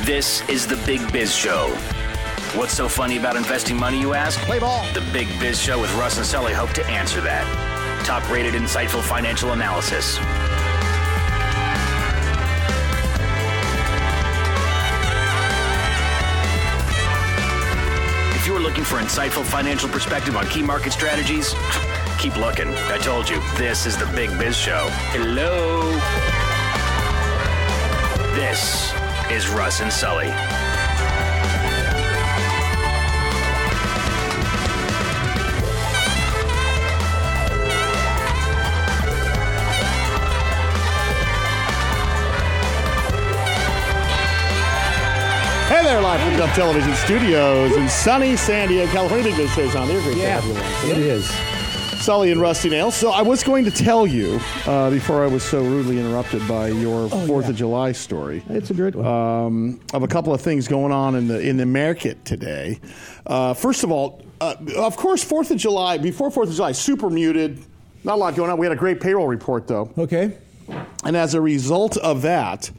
This is the Big Biz Show. What's so funny about investing money, you ask? Play ball. The Big Biz Show with Russ and Sully hope to answer that. Top-rated, insightful financial analysis. If you're looking for insightful financial perspective on key market strategies, keep looking. I told you, this is the Big Biz Show. Hello. This is Russ and Sully. Hey there, live from the Duff Television Studios in sunny San Diego, California. Big Biz Show's on there. Great to have you along today. It is. Sully and Rusty Nails. So I was going to tell you, before I was so rudely interrupted by your 4th of July story. It's a good one. Of a couple of things going on in the market today. First of all, of course, 4th of July, before 4th of July, super muted. Not a lot going on. We had a great payroll report, though. Okay. And as a result of that,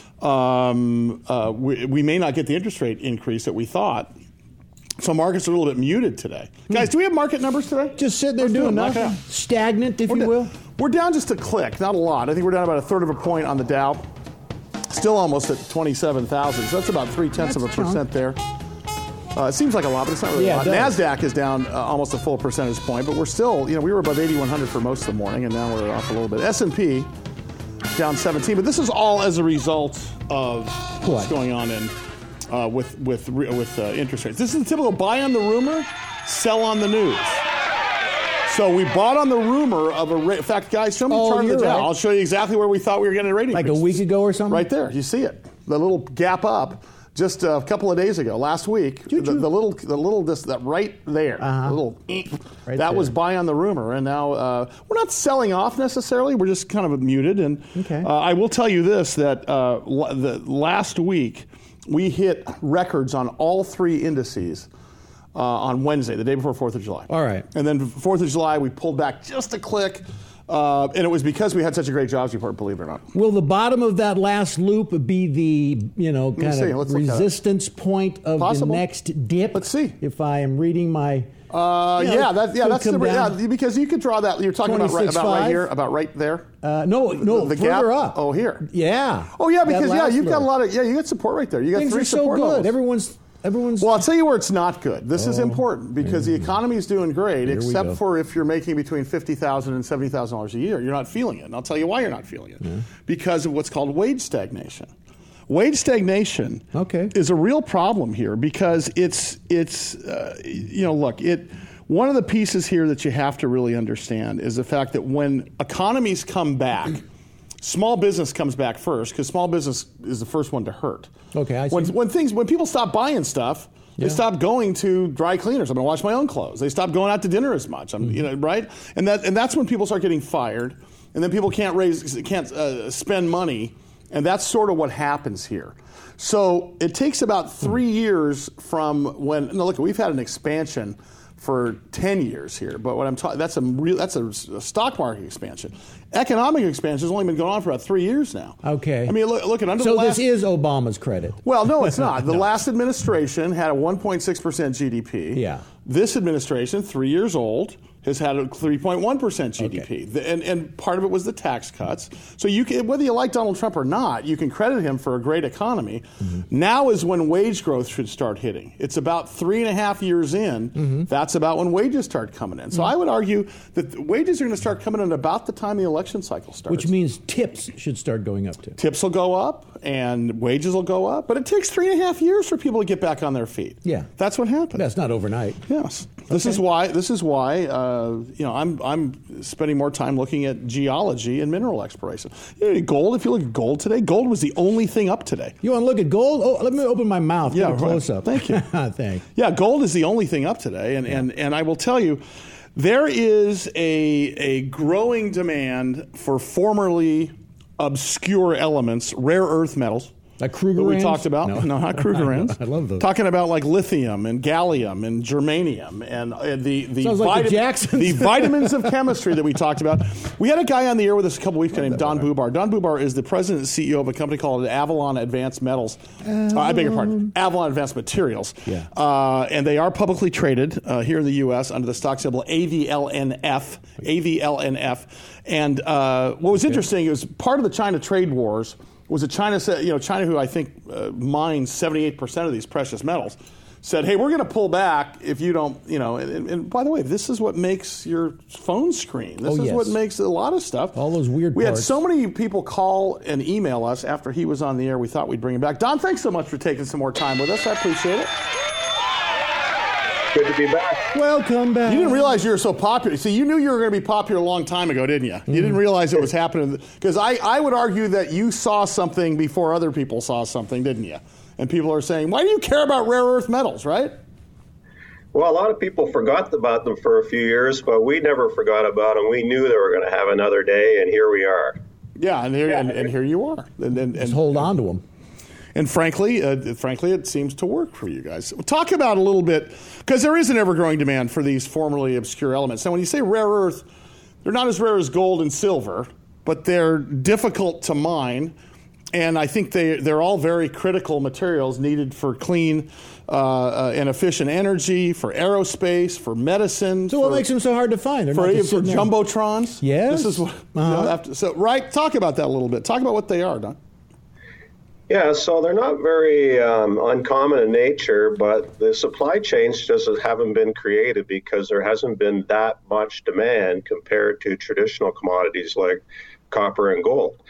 we may not get the interest rate increase that we thought. So markets are a little bit muted today. Guys, do we have market numbers today? Just sitting there doing nothing. Stagnant, if you will. We're down just a click, not a lot. I think we're down about a third of a point on the Dow. Still almost at 27,000. So that's about 0.3% there. It seems like a lot, but it's not really a lot. NASDAQ is down almost a full percentage point, but we're still, we were above 8,100 for most of the morning, and now we're off a little bit. S&P down 17, but this is all as a result of what's going on with interest rates. This is the typical buy on the rumor, sell on the news. So we bought on the rumor of a rate. In fact, guys, show me the chart of the Dow. Right. I'll show you exactly where we thought we were getting a rating. Like a week ago or something? Right there. You see it. The little gap up just a couple of days ago, last week. The little that right there. Right that there. Was buy on the rumor. And now we're not selling off necessarily. We're just kind of muted. And I will tell you this, that the last week, we hit records on all three indices on Wednesday, the day before 4th of July. All right. And then 4th of July, we pulled back just a click. And it was because we had such a great jobs report, believe it or not. Will the bottom of that last loop be the, kind of resistance point of the next dip? Let's see. If I am reading my... that's because you could draw that. You're talking about right here, about right there. No, the further gap up. Oh, here. Yeah. Oh, yeah, because you've got a lot of you got support right there. You got Things three are so support good. levels. Everyone's. Well, I'll tell you where it's not good. This is important because the economy is doing great, except for if you're making between $50,000 and $70,000 a year. You're not feeling it, and I'll tell you why you're not feeling it. Because of what's called wage stagnation. Wage stagnation is a real problem here because one of the pieces here that you have to really understand is the fact that when economies come back, small business comes back first because small business is the first one to hurt. Okay, I see. When people stop buying stuff, they stop going to dry cleaners. I'm going to wash my own clothes. They stop going out to dinner as much. Right? And that's when people start getting fired, and then people can't spend money, and that's sort of what happens here. So it takes about 3 years from when. Now look, we've had an expansion for 10 years here, but what I'm talking that's a stock market expansion. Economic expansion has only been going on for about 3 years now. Okay. I mean, look at under so the last. So this is Obama's credit. Well, no, it's not. The last administration had a 1.6% GDP. Yeah. This administration, 3 years old, has had a 3.1% GDP. Okay. And part of it was the tax cuts. So you can, whether you like Donald Trump or not, you can credit him for a great economy. Now is when wage growth should start hitting. It's about 3.5 years in. That's about when wages start coming in. So I would argue that wages are going to start coming in about the time the election cycle starts. Which means tips should start going up too. Tips will go up and wages will go up. But it takes 3.5 years for people to get back on their feet. Yeah. That's what happens. That's not overnight. Yes. This is why I'm spending more time looking at geology and mineral exploration. Gold, if you look at gold today, gold was the only thing up today. You want to look at gold? Oh, let me open my mouth. Get a close up. Thank you. Thanks. Yeah, gold is the only thing up today. And I will tell you, there is a growing demand for formerly obscure elements, rare earth metals. Like Krugerrands? That we talked about. No, not Krugerrands. I love those. Talking about like lithium and gallium and germanium and the vitamins of chemistry that we talked about. We had a guy on the air with us a couple weeks ago named Don Bubar. Don Bubar is the president and CEO of a company called Avalon Advanced Metals. I beg your pardon, Avalon Advanced Materials. Yeah. And they are publicly traded here in the U.S. under the stock symbol AVLNF. And what was interesting is part of the China trade wars was that China said, China, who I think mines 78% of these precious metals, said, hey, we're going to pull back if you don't, and by the way, this is what makes your phone screen. This is what makes a lot of stuff. All those weird We parts. had so many people call and email us after he was on the air. We thought we'd bring him back. Don, thanks so much for taking some more time with us. I appreciate it. Good to be back. Welcome back. You didn't realize you were so popular. See, you knew you were going to be popular a long time ago, didn't you? You didn't realize it was happening. Because I would argue that you saw something before other people saw something, didn't you? And people are saying, why do you care about rare earth metals, right? Well, a lot of people forgot about them for a few years, but we never forgot about them. We knew they were going to have another day, and here we are. Yeah, and here you are. And just hold on to them. And frankly, it seems to work for you guys. Talk about a little bit, because there is an ever-growing demand for these formerly obscure elements. Now, when you say rare earth, they're not as rare as gold and silver, but they're difficult to mine, and I think they're all very critical materials needed for clean and efficient energy, for aerospace, for medicine. So what makes them so hard to find? For jumbotrons? Yes. This is what, talk about that a little bit. Talk about what they are, Don. Yeah, so they're not very uncommon in nature, but the supply chains just haven't been created because there hasn't been that much demand compared to traditional commodities like copper and gold.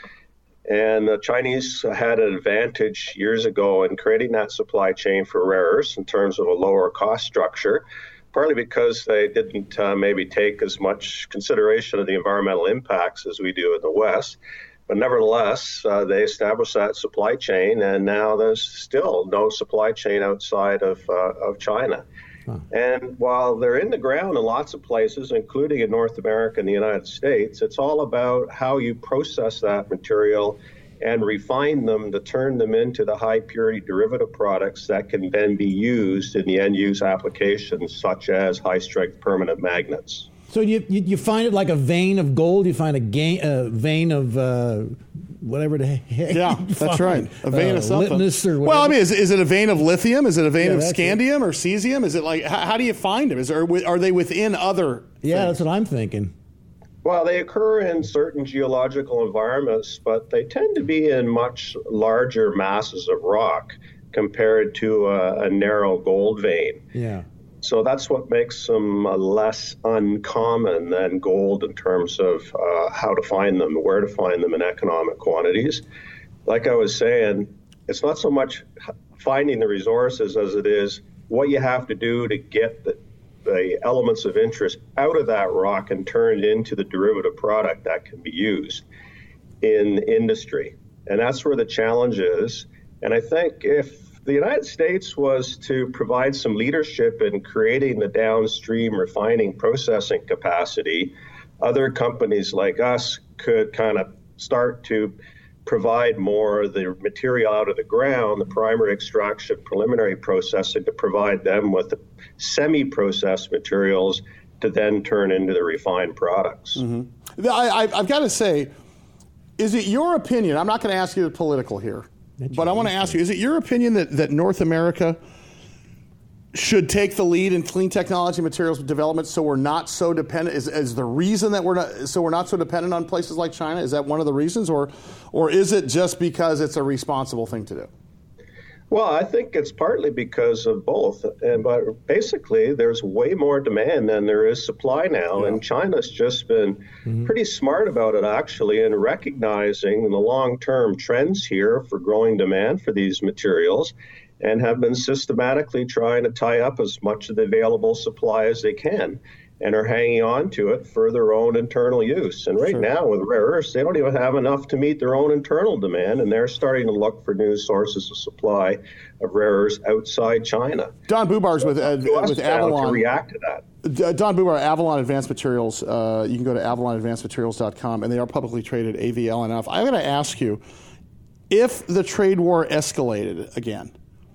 And the Chinese had an advantage years ago in creating that supply chain for rare earths in terms of a lower cost structure, partly because they didn't maybe take as much consideration of the environmental impacts as we do in the West. But nevertheless, they established that supply chain, and now there's still no supply chain outside of China. Huh. And while they're in the ground in lots of places, including in North America and the United States, it's all about how you process that material and refine them to turn them into the high-purity derivative products that can then be used in the end-use applications, such as high-strength permanent magnets. So you find it like a vein of gold. You find a vein of whatever the heck. Yeah, that's right. A vein of something. Litmus or whatever. Well, I mean, is it a vein of lithium? Is it a vein of scandium or cesium? Is it like how do you find them? Are they within other? Yeah, that's what I'm thinking. Well, they occur in certain geological environments, but they tend to be in much larger masses of rock compared to a narrow gold vein. Yeah. So that's what makes them less uncommon than gold in terms of how to find them, where to find them in economic quantities. Like I was saying, it's not so much finding the resources as it is what you have to do to get the elements of interest out of that rock and turned into the derivative product that can be used in industry. And that's where the challenge is. And I think if the United States was to provide some leadership in creating the downstream refining processing capacity, other companies like us could kind of start to provide more of the material out of the ground, the primary extraction, preliminary processing, to provide them with the semi-processed materials to then turn into the refined products. Mm-hmm. I've got to say, is it your opinion, I'm not going to ask you the political here, but I want to ask you, is it your opinion that North America should take the lead in clean technology materials development so we're not so dependent? Is the reason that we're not so dependent on places like China? Is that one of the reasons, or is it just because it's a responsible thing to do? Well, I think it's partly because of both. But basically, there's way more demand than there is supply now. Yeah. And China's just been pretty smart about it, actually, in recognizing the long-term trends here for growing demand for these materials, and have been systematically trying to tie up as much of the available supply as they can, and are hanging on to it for their own internal use. And right now, with rare earths, they don't even have enough to meet their own internal demand, and they're starting to look for new sources of supply of rare earths outside China. Don Bubar's with Avalon. To react to that. Don Bubar, Avalon Advanced Materials. You can go to avalonadvancedmaterials.com, and they are publicly traded, AVLNF. I'm going to ask you, if the trade war escalated again,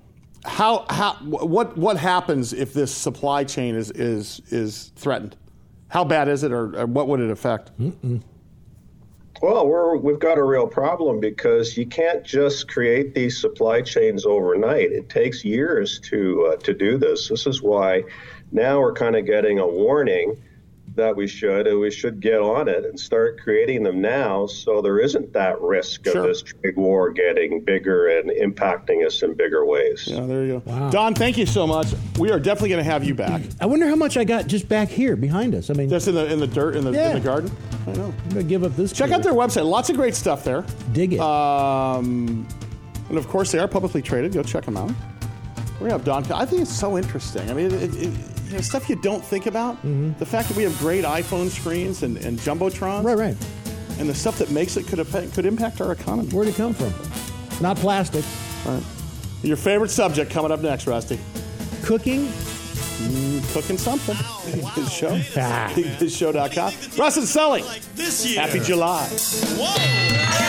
what happens if this supply chain is threatened? How bad is it, or what would it affect? Mm-mm. Well, we've got a real problem because you can't just create these supply chains overnight. It takes years to do this. This is why now we're kind of getting a warning that we should get on it and start creating them now, so there isn't that risk of this trade war getting bigger and impacting us in bigger ways. Yeah, there you go. Wow. Don, thank you so much. We are definitely going to have you back. I wonder how much I got just back here behind us. I mean, just in the dirt in the garden. I know. I'm gonna give up this. Check out their website. Lots of great stuff there. Dig it. And of course, they are publicly traded. Go check them out. We have Don. I think it's so interesting. I mean, stuff you don't think about. Mm-hmm. The fact that we have great iPhone screens and jumbotrons. Right. And the stuff that makes it could impact our economy. Where'd it come from? Not plastic. Right. Your favorite subject coming up next, Rusty. Cooking? Cooking something. Big Biz Show. BigBizShow.com. Russ and Sully. Like this year. Happy July. Whoa.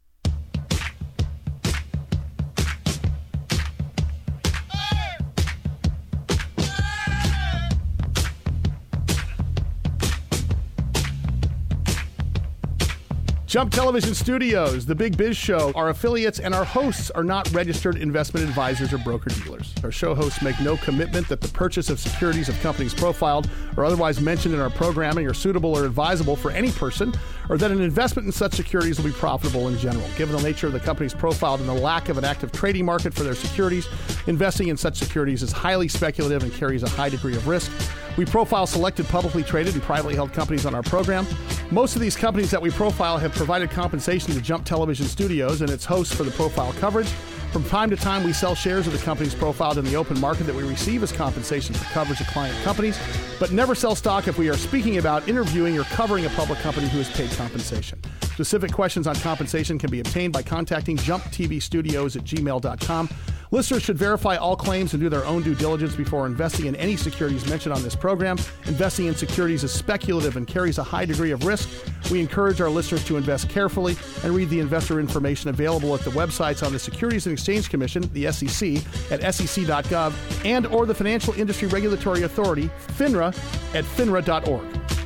Jump Television Studios, The Big Biz Show, our affiliates and our hosts are not registered investment advisors or broker-dealers. Our show hosts make no commitment that the purchase of securities of companies profiled or otherwise mentioned in our programming are suitable or advisable for any person, or that an investment in such securities will be profitable in general. Given the nature of the companies profiled and the lack of an active trading market for their securities, investing in such securities is highly speculative and carries a high degree of risk. We profile selected publicly traded and privately held companies on our program. Most of these companies that we profile have provided compensation to Jump Television Studios and its hosts for the profile coverage. From time to time, we sell shares of the companies profiled in the open market that we receive as compensation for coverage of client companies, but never sell stock if we are speaking about, interviewing, or covering a public company who has paid compensation. Specific questions on compensation can be obtained by contacting jumptvstudios@gmail.com. Listeners should verify all claims and do their own due diligence before investing in any securities mentioned on this program. Investing in securities is speculative and carries a high degree of risk. We encourage our listeners to invest carefully and read the investor information available at the websites on the Securities and Exchange Commission, the SEC, at sec.gov, and or the Financial Industry Regulatory Authority, FINRA, at finra.org.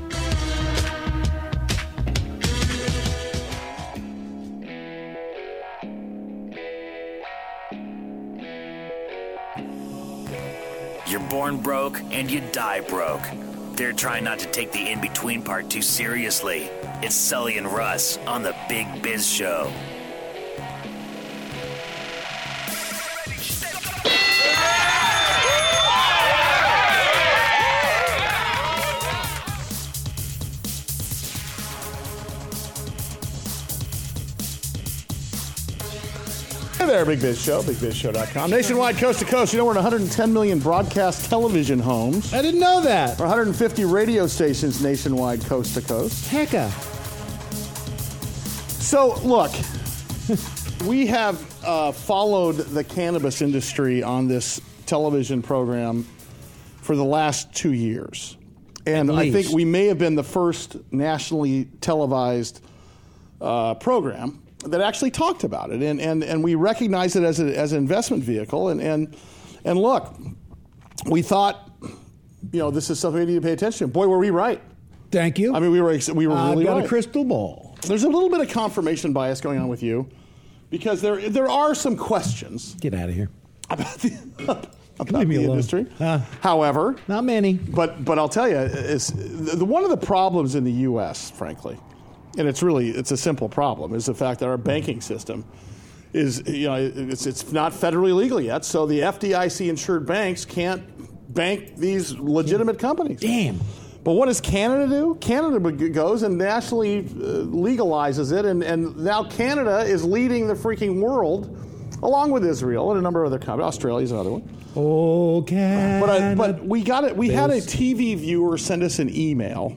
You're born broke and you die broke. They're trying not to take the in-between part too seriously. It's Sully and Russ on the Big Biz Show. Hey there, Big Biz Show, BigBizShow.com. Nationwide, coast to coast. You know, we're in 110 million broadcast television homes. I didn't know that. 150 radio stations nationwide, coast to coast. Hecka. So, look, we have followed the cannabis industry on this television program for the last 2 years. And I think we may have been the first nationally televised program that actually talked about it, and we recognize it as an investment vehicle, and look, we thought, this is something we need to pay attention to. Boy, were we right. Thank you. I mean, we were really right. I've got a crystal ball. There's a little bit of confirmation bias going on with you, because there are some questions. Get out of here. About the industry. However, not many. But I'll tell you, one of the problems in the U.S., frankly, and it's a simple problem, is the fact that our banking system is, it's not federally legal yet, so the FDIC insured banks can't bank these legitimate companies. Damn. But what does Canada do? Canada goes and nationally legalizes it, and now Canada is leading the freaking world, along with Israel and a number of other countries. Australia's another one. Oh, Canada. But we got it. We had a TV viewer send us an email.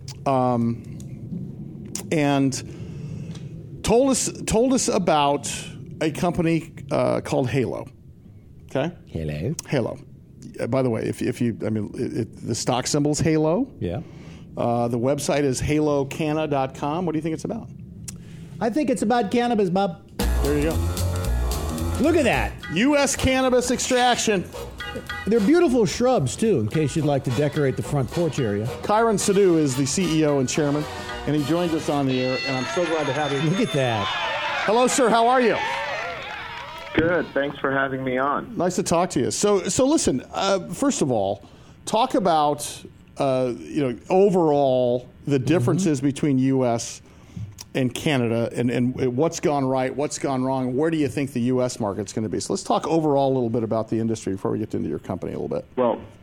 And told us about a company called Halo. Okay. Halo. By the way, the stock symbol's Halo. Yeah. The website is halocana.com. What do you think it's about? I think it's about cannabis, Bob. There you go. Look at that. U.S. cannabis extraction. They're beautiful shrubs, too, in case you'd like to decorate the front porch area. Kyron Sidhu is the CEO and chairman, and he joins us on the air, and I'm so glad to have you. Look at that. Hello, sir. How are you? Good. Thanks for having me on. Nice to talk to you. So listen, first of all, talk about, overall the differences between U.S. and Canada and what's gone right, what's gone wrong, where do you think the U.S. market's going to be? So let's talk overall a little bit about the industry before we get into your company a little bit.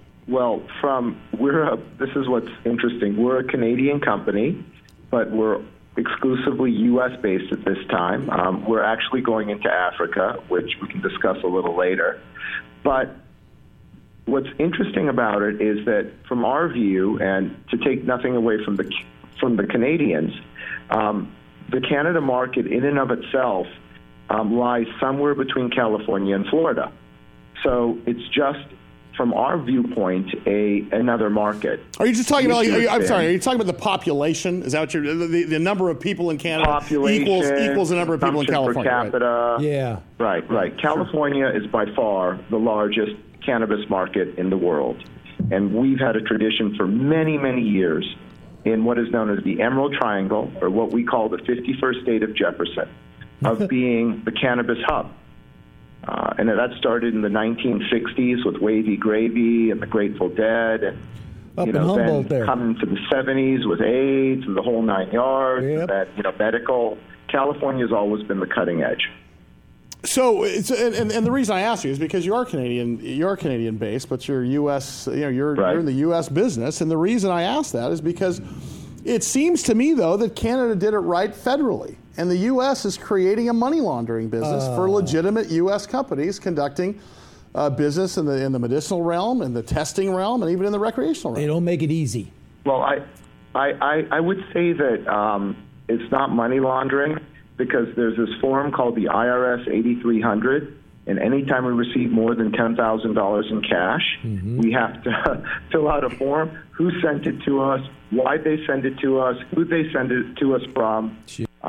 This is what's interesting. We're a Canadian company, but we're exclusively U.S.-based at this time. We're actually going into Africa, which we can discuss a little later. But what's interesting about it is that from our view, and to take nothing away from the Canadians, the Canada market in and of itself lies somewhere between California and Florida. So it's just, from our viewpoint, another market. Are you just talking about, are you talking about the population? Is that what the number of people in Canada equals the number of people in California? Per capita. Right? Yeah. Right. California is by far the largest cannabis market in the world. And we've had a tradition for many, many years in what is known as the Emerald Triangle, or what we call the 51st state of Jefferson, of being the cannabis hub. And that started in the 1960s with Wavy Gravy and the Grateful Dead, and then coming to the 70s with AIDS and the whole 9 yards. Yep. And medical. California's always been the cutting edge. So, and the reason I ask you is because you are Canadian based, but you're U.S. You're in the U.S. business, and the reason I ask that is because it seems to me though that Canada did it right federally, and the U.S. is creating a money laundering business for legitimate U.S. companies conducting business in the medicinal realm, in the testing realm, and even in the recreational realm. They don't make it easy. Well, I would say that it's not money laundering, because there's this form called the IRS 8300, and anytime we receive more than $10,000 in cash, we have to fill out a form, who sent it to us, why they send it to us, who they send it to us from,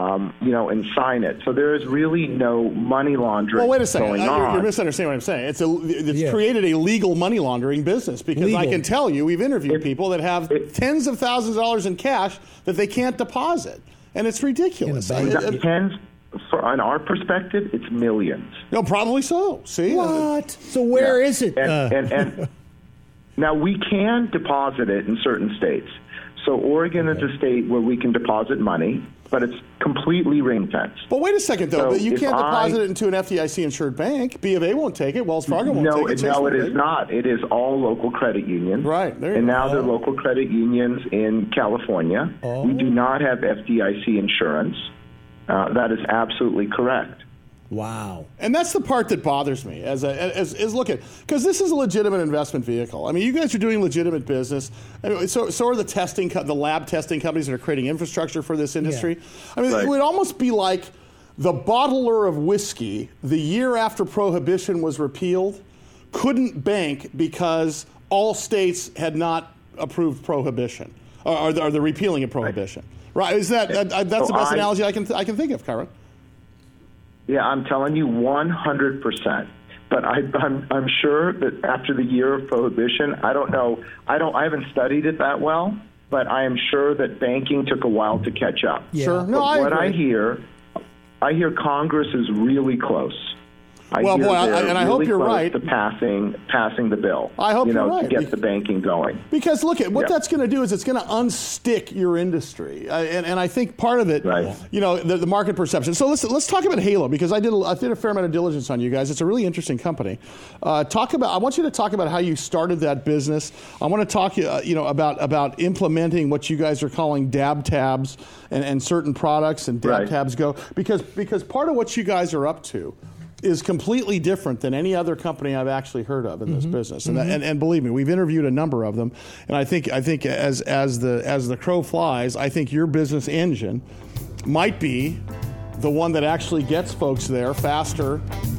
and sign it. So there is really no money laundering. Well, wait a second. Going on. You're misunderstanding what I'm saying. It's created a legal money laundering business, because I can tell you, we've interviewed people that have tens of thousands of dollars in cash that they can't deposit. And it's ridiculous. It depends. On our perspective, it's millions. No, probably so. See? What? So where is it? And now we can deposit it in certain states. So Oregon is a state where we can deposit money, but it's completely ring-fenced. But wait a second, though. So you can't deposit it into an FDIC-insured bank. B of A won't take it. Wells Fargo won't take it. No, it is not. It is all local credit unions. Right. There you go. Now Oh. they're local credit unions in California. Oh. We do not have FDIC insurance. That is absolutely correct. Wow. And that's the part that bothers me as look at, because this is a legitimate investment vehicle. I mean, you guys are doing legitimate business. So are the lab testing companies that are creating infrastructure for this industry. Yeah. I mean, It would almost be like the bottler of whiskey, the year after Prohibition was repealed, couldn't bank because all states had not approved Prohibition, or the repealing of Prohibition. Right? Is that's the best analogy I can think of, Kyron? Yeah, I'm telling you 100%. But I'm sure that after the year of Prohibition, I don't know. I haven't studied it that well, but I am sure that banking took a while to catch up. Yeah. Sure. No, I agree. I hear Congress is really close. I hope you're right. To passing the bill. I hope you're right. To get the banking going. Because look at what that's going to do is it's going to unstick your industry, and I think part of it, the market perception. So let's talk about Halo, because I did a fair amount of diligence on you guys. It's a really interesting company. I want you to talk about how you started that business. I want to talk about implementing what you guys are calling dab tabs and certain products and dab tabs go, because part of what you guys are up to is completely different than any other company I've actually heard of in this business, and believe me, we've interviewed a number of them, and I think as the crow flies, I think your business engine might be the one that actually gets folks there faster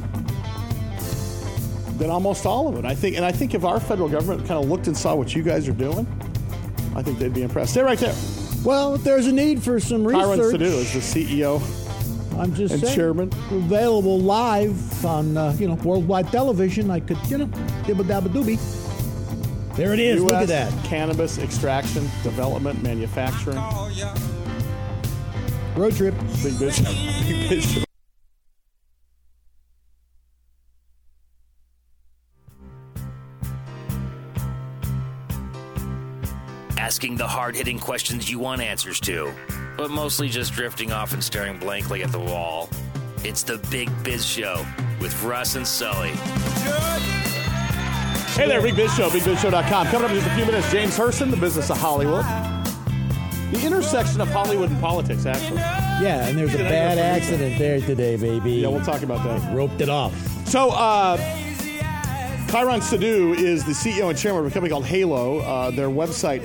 than almost all of it. I think if our federal government kind of looked and saw what you guys are doing, I think they'd be impressed. Stay right there. Well, if there's a need for some research. Kyron Sidhu is the CEO I'm just saying. Chairman. Available live on, worldwide television. I could, dibba-dabba-doobie. There it is. US Look at that. Cannabis extraction, development, manufacturing. Road trip. Big Biz. Big Biz. Asking the hard-hitting questions you want answers to, but mostly just drifting off and staring blankly at the wall. It's the Big Biz Show with Russ and Sully. Hey there, Big Biz Show, BigBizShow.com. Coming up in just a few minutes, James Hurston, The Business of Hollywood. The intersection of Hollywood and politics, actually. Yeah, and there's a bad accident there today, baby. Yeah, we'll talk about that. Roped it off. So, Kyron Sadhu is the CEO and chairman of a company called Halo. Their website,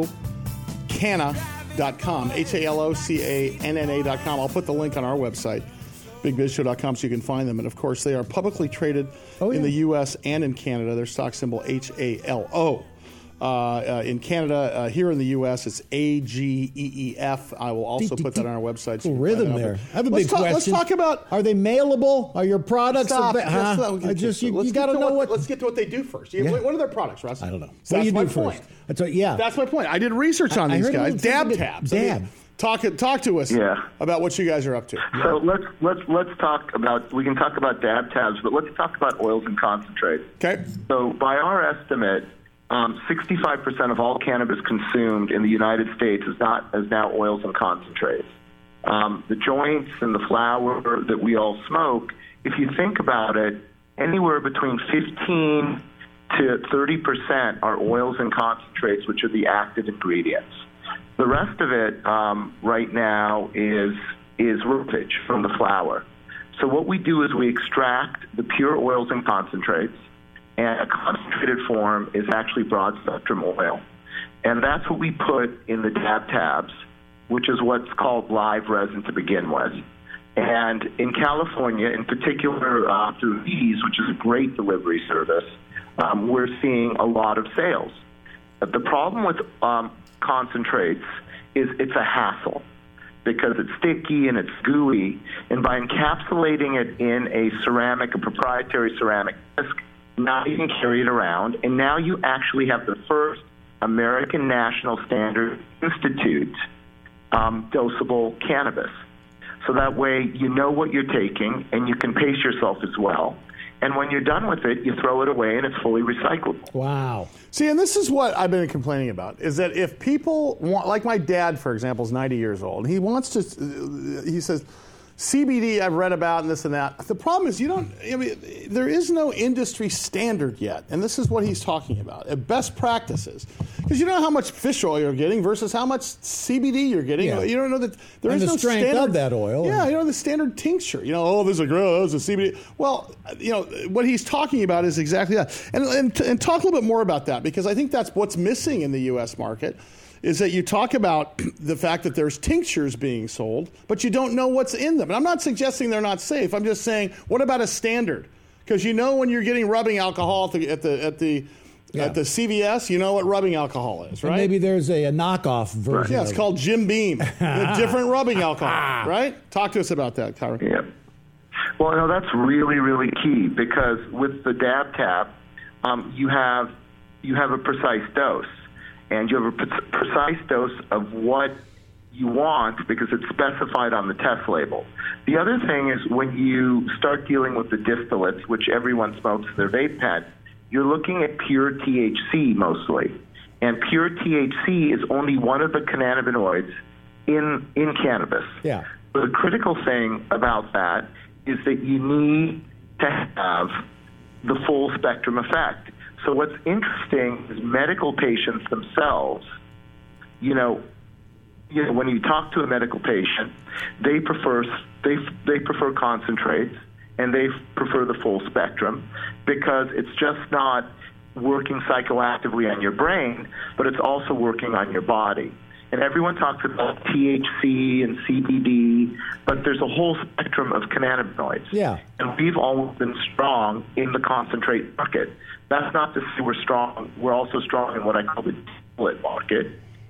halocanna.com, HALOCANNA.com. I'll put the link on our website, BigBizShow.com, so you can find them. And, of course, they are publicly traded in the U.S. and in Canada. Their stock symbol, HALO. In Canada, here in the U.S., it's AGEEF. I will also put that on our website. So rhythm there. I have a big question. Let's talk about... Are they mailable? Are your products... Stop. You got to know what... Let's get to what they do first. What are their products, Russ? I don't know. So what do you do first? That's my point. I did research on these guys. Dab tabs. Talk to us about what you guys are up to. So let's talk about, we can talk about dab tabs, but let's talk about oils and concentrates. Okay. So by our estimate, 65% of all cannabis consumed in the United States is now oils and concentrates. The joints and the flower that we all smoke, if you think about it, anywhere between 15 to 30% are oils and concentrates, which are the active ingredients. The rest of it right now is roughage from the flower. So what we do is we extract the pure oils and concentrates, and a concentrated form is actually broad-spectrum oil. And that's what we put in the dab tabs, which is what's called live resin to begin with. And in California, in particular through Ease, which is a great delivery service, we're seeing a lot of sales. But the problem with concentrates is it's a hassle because it's sticky and it's gooey. And by encapsulating it in a proprietary ceramic disc, now you can carry it around, and now you actually have the first American National Standard Institute dosable cannabis. So that way you know what you're taking, and you can pace yourself as well. And when you're done with it, you throw it away, and it's fully recyclable. Wow. See, and this is what I've been complaining about, is that if people want, like my dad, for example, is 90 years old, and he wants to, he says, CBD I've read about and this and that. The problem is there is no industry standard yet. And this is what he's talking about, best practices. Because you don't know how much fish oil you're getting versus how much CBD you're getting. Yeah. You don't know that there is no standard. And the strength of that oil. Yeah, the standard tincture. This is a CBD. Well, what he's talking about is exactly that. And talk a little bit more about that, because I think that's what's missing in the U.S. market. Is that you talk about the fact that there's tinctures being sold, but you don't know what's in them. And I'm not suggesting they're not safe. I'm just saying, what about a standard? Because when you're getting rubbing alcohol at the CVS, you know what rubbing alcohol is, right? And maybe there's a knockoff version. Yeah, it's called Jim Beam, a different rubbing alcohol, right? Talk to us about that, Kyron. Yeah. Well, no, that's really, really key, because with the dab tab, you have a precise dose. And you have a precise dose of what you want because it's specified on the test label. The other thing is when you start dealing with the distillates, which everyone smokes in their vape pen, you're looking at pure THC mostly. And pure THC is only one of the cannabinoids in cannabis. Yeah. But the critical thing about that is that you need to have the full spectrum effect. So what's interesting is medical patients themselves, when you talk to a medical patient, they prefer concentrates and they prefer the full spectrum because it's just not working psychoactively on your brain, but it's also working on your body. And everyone talks about THC and CBD, but there's a whole spectrum of cannabinoids. Yeah. And we've always been strong in the concentrate market. That's not to say we're strong. We're also strong in what I call the distillate market.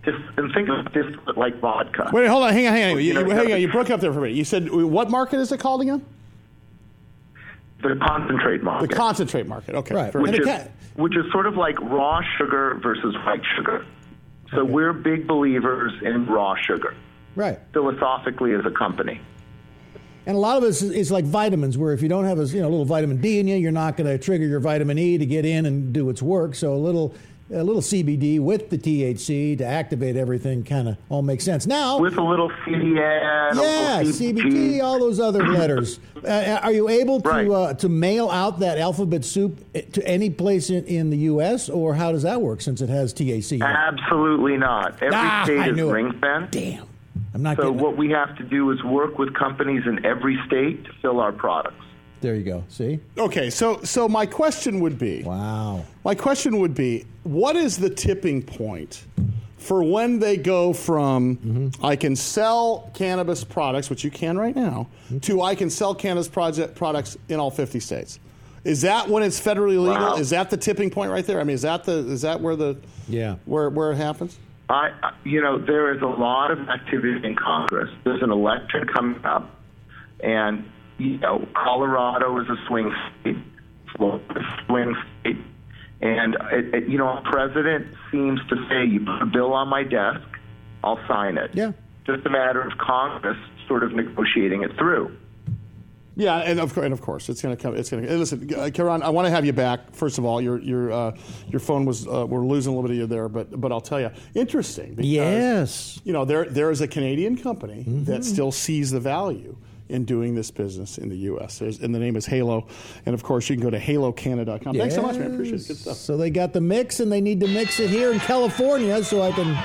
and think of distillate like vodka. Wait, hold on, hang on. You broke up there for a minute. You said what market is it called again? The concentrate market. The concentrate market. Okay, right. Which is sort of like raw sugar versus white sugar. So we're big believers in raw sugar. Right. Philosophically, as a company. And a lot of this is like vitamins, where if you don't have a little vitamin D in you, you're not going to trigger your vitamin E to get in and do its work. So a little CBD with the THC to activate everything kind of all makes sense. Now with a little CBN, yeah, CBD, all those other letters. Are you able to mail out that alphabet soup to any place in the U.S., or how does that work since it has THC? Absolutely not. Every state is ring-fenced. Damn. I'm not. So what we have to do is work with companies in every state to fill our products. There you go. See? Okay, so my question would be... Wow. My question would be, what is the tipping point for when they go from I can sell cannabis products, which you can right now, to I can sell cannabis products in all 50 states? Is that when it's federally legal? Wow. Is that the tipping point right there? I mean, is that where where it happens? There is a lot of activity in Congress. There's an election coming up, and Colorado is a swing state, Florida is a swing state, and a president seems to say, "You put a bill on my desk, I'll sign it." Yeah, just a matter of Congress sort of negotiating it through. Yeah, and of course, it's going to come. Listen, Kieran, I want to have you back. First of all, your phone was we're losing a little bit of you there, but I'll tell you, interesting. Because, yes, there is a Canadian company that still sees the value in doing this business in the U.S. And the name is Halo, and of course, you can go to halocanada.com. Yes. Thanks so much, man. Appreciate it. Good stuff. So they got the mix, and they need to mix it here in California, so I can,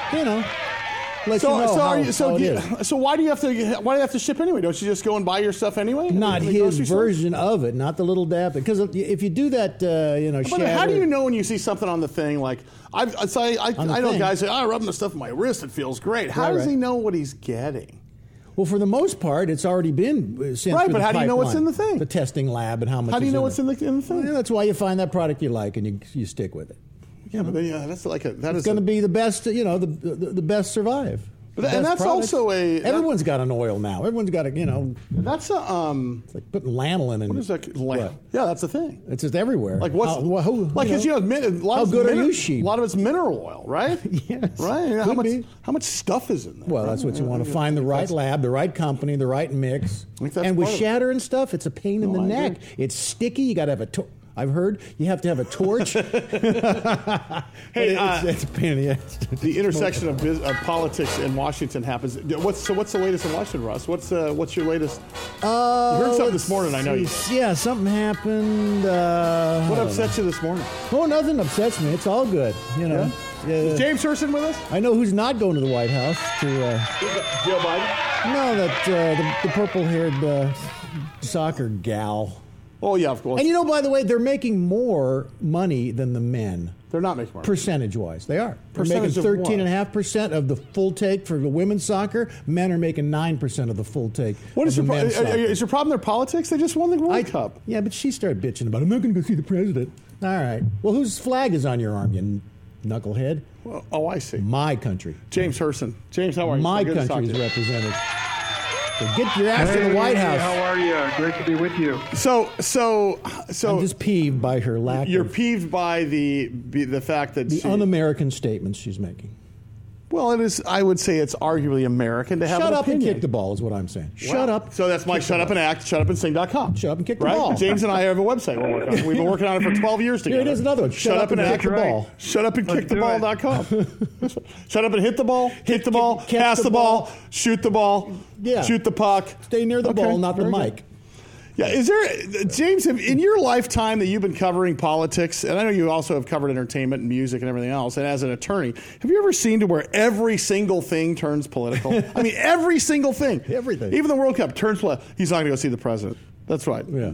So why do you have to ship anyway? Don't you just go and buy your stuff anyway? Not his version of it, not the little dab. Because if you do that, But how do you know when you see something on the thing? Like I know guys say, "I'm rubbing the stuff on my wrist. It feels great." How does he know what he's getting? Well, for the most part, it's already been sent right. But how do you know what's in the thing? The testing lab and how much. How do you know what's in the thing? Well, yeah, that's why you find that product you like and you stick with it. Yeah, but that's like it's going to be the best. The best survive. But and that's products. Also everyone's got an oil now. Everyone's got a That's a It's like putting lanolin in. What is that? Yeah, that's the thing. It's just everywhere. Like what's because a lot how of good are you sheep? A lot of it's mineral oil, right? Yes. Right. How much stuff is in there? Well, that's what you want to find: the right lab, the right company, the right mix. And with shatter and stuff, it's a pain in the neck. It's sticky. You got to have I've heard you have to have a torch. Hey, it's a pain in the ass. The intersection of politics in Washington happens. What's the latest in Washington, Russ? What's your latest? You heard something this morning. I know you. Yeah, something happened. What upsets you this morning? Oh, nothing upsets me. It's all good. Yeah? Is James Hurston with us? I know who's not going to the White House. Joe Biden? No, the purple-haired soccer gal. Oh, yeah, of course. And by the way, they're making more money than the men. They're not making more. Percentage-wise, they are. They're making 13.5% of the full take for the women's soccer. Men are making 9% of the full take. What is your problem? Is your problem their politics? They just won the World Cup. Yeah, but she started bitching about, I'm not going to go see the president. All right. Well, whose flag is on your arm, you knucklehead? Well, I see. My country. James Hurston. James, how are you? My country is represented. So get your ass to the White House. How are you? Great to be with you. So I'm just peeved by her lack. You're peeved by the fact that the un-American statements she's making. Well, it is. I would say it's arguably American to have an opinion. Shut up and kick the ball is what I'm saying. Wow. Shut up. So that's my shut up and act. Sing.com. Shut up and kick the ball. James and I have a website we're working on. We've been working on it for 12 years together. Here it is, another one. Shut up and kick the ball. Shut up and kick the ball.com. Shut up and hit the ball. Kick the ball. Pass the ball. Shoot the ball. Yeah. Shoot the puck. Stay near the ball, not the mic. Good. Yeah, is there, James, in your lifetime that you've been covering politics, and I know you also have covered entertainment and music and everything else, and as an attorney, have you ever seen to where every single thing turns political? I mean, every single thing. Everything. Even the World Cup turns political. He's not going to go see the president. That's right. Yeah.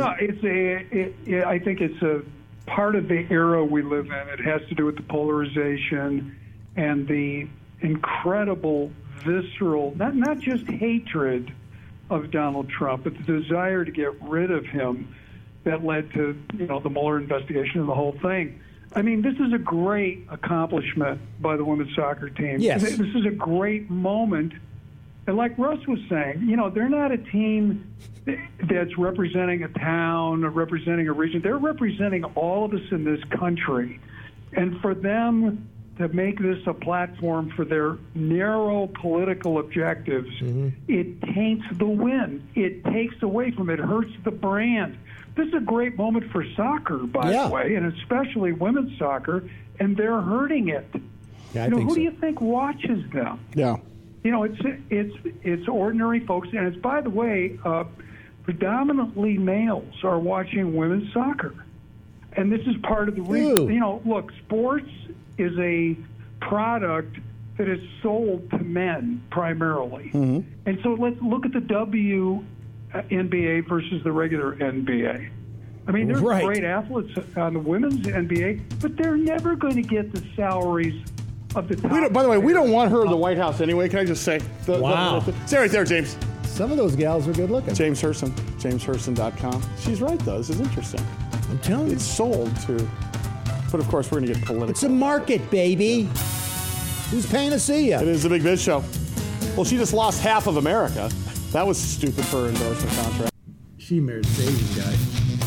I think it's a part of the era we live in. It has to do with the polarization and the incredible, visceral, not just hatred of Donald Trump, but the desire to get rid of him that led to the Mueller investigation and the whole thing. I mean, this is a great accomplishment by the women's soccer team. Yes. This is a great moment. And like Russ was saying, they're not a team that's representing a town or representing a region. They're representing all of us in this country. And for them to make this a platform for their narrow political objectives, it taints the win. It takes away from it, hurts the brand. This is a great moment for soccer, by the way, and especially women's soccer, and they're hurting it. Yeah, I think who so. do you think watches them? Yeah. It's ordinary folks, and it's, by the way, predominantly males are watching women's soccer. And this is part of the reason. Look, sports is a product that is sold to men primarily. And so let's look at the WNBA versus the regular NBA. I mean, there's great athletes on the women's NBA, but they're never going to get the salaries of the top. By the way, we don't want her in the White House anyway. Can I just say? Stay right there, James. Some of those gals are good looking. James Herson, jamesherson.com. She's right, though. This is interesting. I'm telling you. It's sold to... But, of course, we're going to get political. It's a market, baby. Who's paying to see you? It is the Big Biz Show. Well, she just lost half of America. That was stupid for her endorsement contract. She married the Asian guy.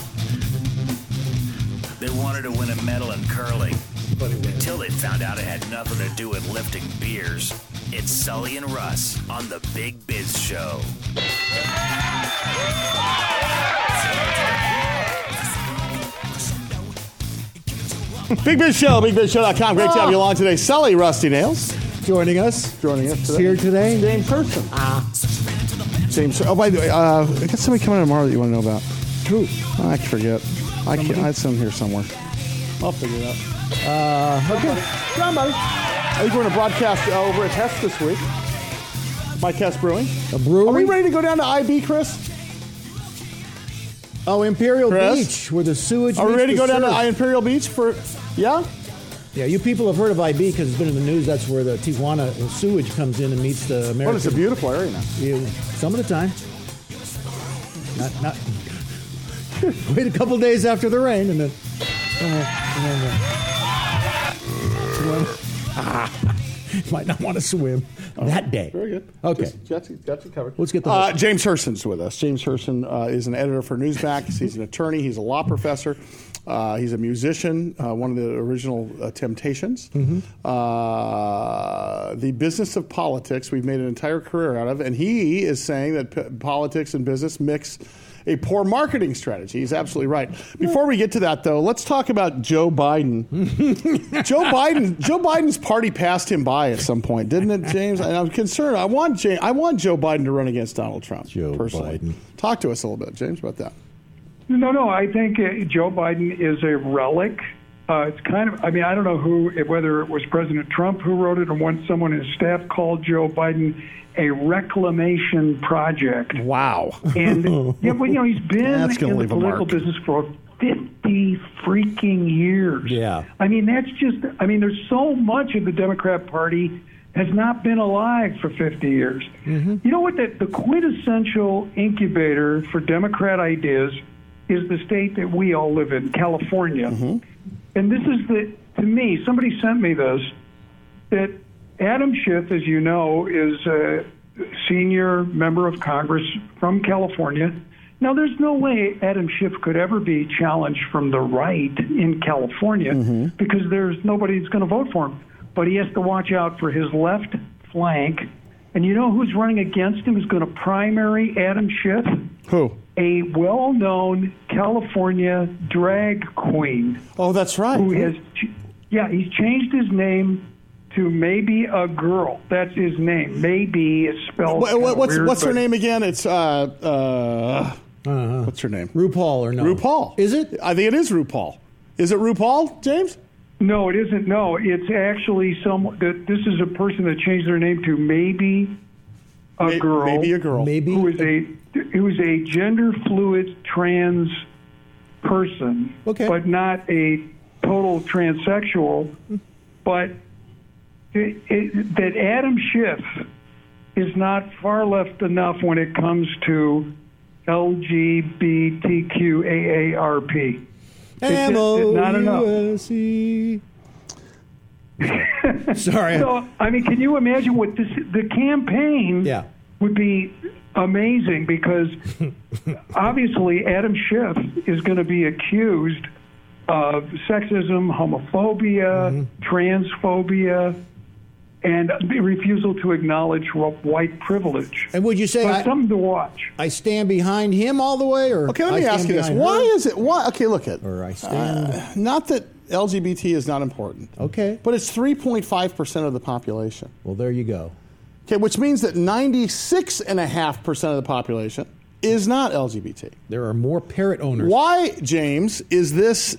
They wanted to win a medal in curling until they found out it had nothing to do with lifting beers. It's Sully and Russ on the Big Biz Show. Big Biz Show, BigBizShow.com. Great to have you along today. Sully, Rusty Nails. Joining us today. Here today. James Herson. James. Oh, by the way, I got somebody coming in tomorrow that you want to know about. Who? I forget. It's in here somewhere. I'll figure it out. Okay. Come on, buddy. I think we're going to broadcast over at Hess this week. Mike Hess Brewing. A brewery? Are we ready to go down to IB, Chris? Oh, Imperial Beach, where the sewage. Are we ready to go down to Imperial Beach for? Yeah. Yeah, you people have heard of IB because it's been in the news. That's where the Tijuana sewage comes in and meets the American. Well, it's a beautiful area now. Some of the time. Not. Wait a couple days after the rain and then. Might not want to swim that day. Very good. Okay. Got you covered. Let's get the James Herson's with us. James Herson is an editor for Newsmax. He's an attorney. He's a law professor. He's a musician, one of the original Temptations. The business of politics we've made an entire career out of, and he is saying that politics and business mix a poor marketing strategy. He's absolutely right. Before we get to that, though, let's talk about Joe Biden. Joe Biden's party passed him by at some point, didn't it, James? And I'm concerned. I want Joe Biden to run against Donald Trump. Joe personally. Biden. Talk to us a little bit, James, about that. No. I think Joe Biden is a relic. It's kind of. I mean, I don't know whether it was President Trump who wrote it or when someone in his staff called Joe Biden a reclamation project. Wow. And he's been in the political business for 50 freaking years. Yeah. I mean, there's so much of the Democrat Party has not been alive for 50 years. You know what? The quintessential incubator for Democrat ideas is the state that we all live in, California. And this is to me, somebody sent me this, that Adam Schiff, as you know, is a senior member of Congress from California. Now, there's no way Adam Schiff could ever be challenged from the right in California because there's nobody that's going to vote for him. But he has to watch out for his left flank. And you know who's running against him, who's going to primary Adam Schiff? Who? A well-known California drag queen. Oh, that's right. He's changed his name to Maybe a Girl. That's his name. Maybe is spelled what's her name again? It's what's her name? RuPaul or no? RuPaul. Is it? I think it is RuPaul. Is it RuPaul, James? No, it isn't. No, it's actually this is a person that changed their name to Maybe a Girl. Maybe a Girl. Maybe. Who is a gender fluid trans person, but not a total transsexual. But that Adam Schiff is not far left enough when it comes to LGBTQAARP. Not enough. M-O-U-S-E. Sorry. So, I mean, can you imagine what the campaign would be amazing, because obviously Adam Schiff is going to be accused of sexism, homophobia, transphobia, and the refusal to acknowledge white privilege. And would you say something to watch? I stand behind him all the way, or okay? Let me ask you this: Why is it? Why? Okay, look at. Or I stand. Not that LGBT is not important. Okay, but it's 3.5% of the population. Well, there you go. Okay, which means that 96.5% of the population is not LGBT. There are more parrot owners. Why, James? Is this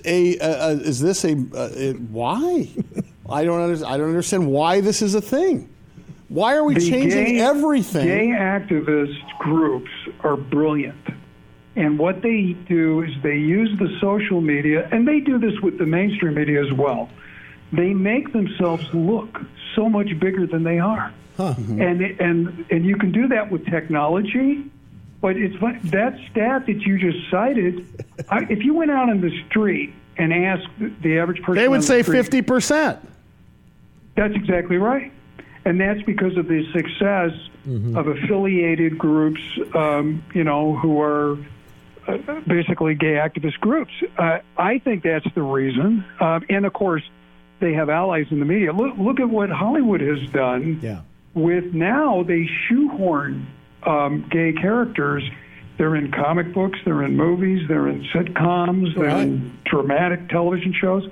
why? I don't understand why this is a thing. Why are we changing everything? Gay activist groups are brilliant. And what they do is they use the social media, and they do this with the mainstream media as well. They make themselves look so much bigger than they are. Huh. And you can do that with technology. But it's that stat that you just cited. If you went out on the street and asked the average person, they would say 50%. That's exactly right, and that's because of the success of affiliated groups, who are basically gay activist groups. I think that's the reason, and of course, they have allies in the media. Look at what Hollywood has done. Yeah. With now they shoehorn gay characters. They're in comic books, they're in movies, they're in sitcoms, they're in dramatic television shows.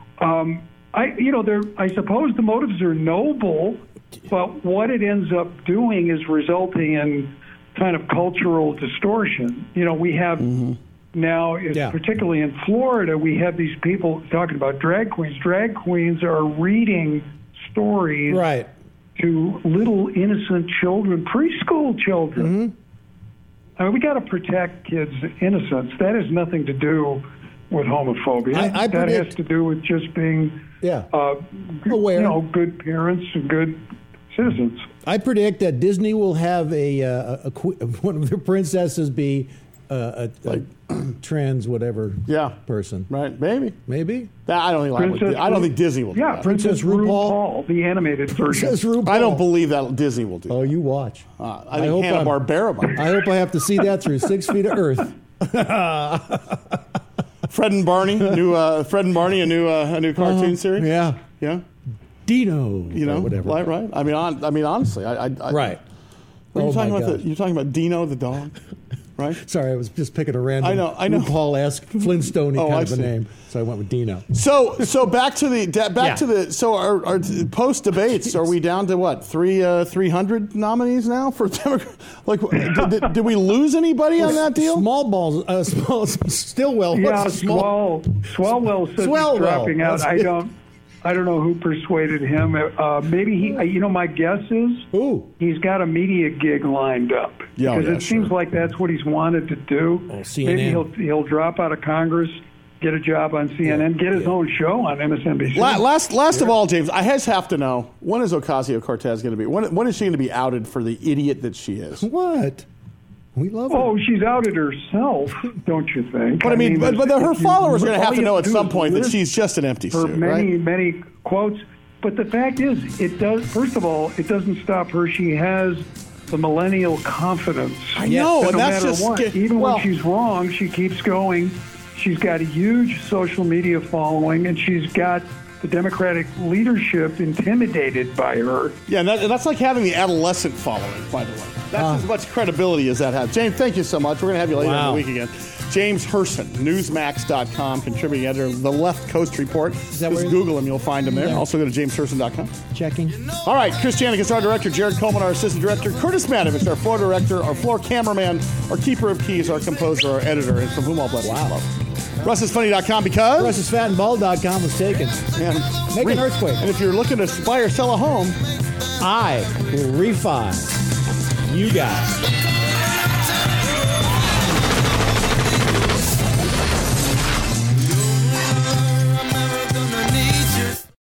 I suppose the motives are noble, but what it ends up doing is resulting in kind of cultural distortion. We have now, particularly in Florida, we have these people talking about drag queens. Drag queens are reading stories to little innocent children, preschool children. I mean, we got to protect kids' innocence. That has nothing to do with homophobia. That has to do with just being aware, good parents and good citizens. I predict that Disney will have one of their princesses be a trans whatever person. Right? Maybe. I don't think Disney will do that. Princess RuPaul, the animated version. I don't believe that Disney will do that. Oh, you watch. I think Hanna-Barbera might. I hope I have to see that through 6 feet of earth. Fred and Barney, a new cartoon series. Yeah. Dino, whatever. Right. I mean, honestly, right. You're talking about Dino the dog, right? Sorry, I was just picking a random. I know. RuPaul-esque Flintstone kind of a name, so I went with Dino. So back to the so our post debates. Are we down to what 300 nominees now for Democrat? Like, did we lose anybody on that deal? Stillwell. Yeah, Swalwell says he's dropping out. I don't know who persuaded him. Maybe he. My guess is he's got a media gig lined up because it seems like that's what he's wanted to do. CNN. Maybe he'll drop out of Congress, get a job on CNN, get his own show on MSNBC. Last of all, James, I just have to know, when is Ocasio-Cortez going to be? When is she going to be outed for the idiot that she is? What? We love her. Oh, she's outed herself, don't you think? But but her followers are going to have to know at some point that she's just an empty suit, many quotes. But the fact is, it does. First of all, it doesn't stop her. She has the millennial confidence. I know, and no that's matter just what. Even when she's wrong, she keeps going. She's got a huge social media following, and she's got the Democratic leadership intimidated by her. Yeah, and that's like having the adolescent following, by the way. That's as much credibility as that has. James, thank you so much. We're going to have you later in the week again. James Herson, Newsmax.com, contributing editor of The Left Coast Report. Just Google him. You'll find him there. Also go to jamesherson.com. Checking. All right. Chris Janik, our director. Jared Coleman, our assistant director. Curtis Manovich, our floor director. Our floor cameraman. Our keeper of keys. Our composer. Our editor. And from whom all blessings love. RussIsFunny.com because RussIsFatandBald.com was taken. Make an earthquake. And if you're looking to buy or sell a home, I will refi you guys.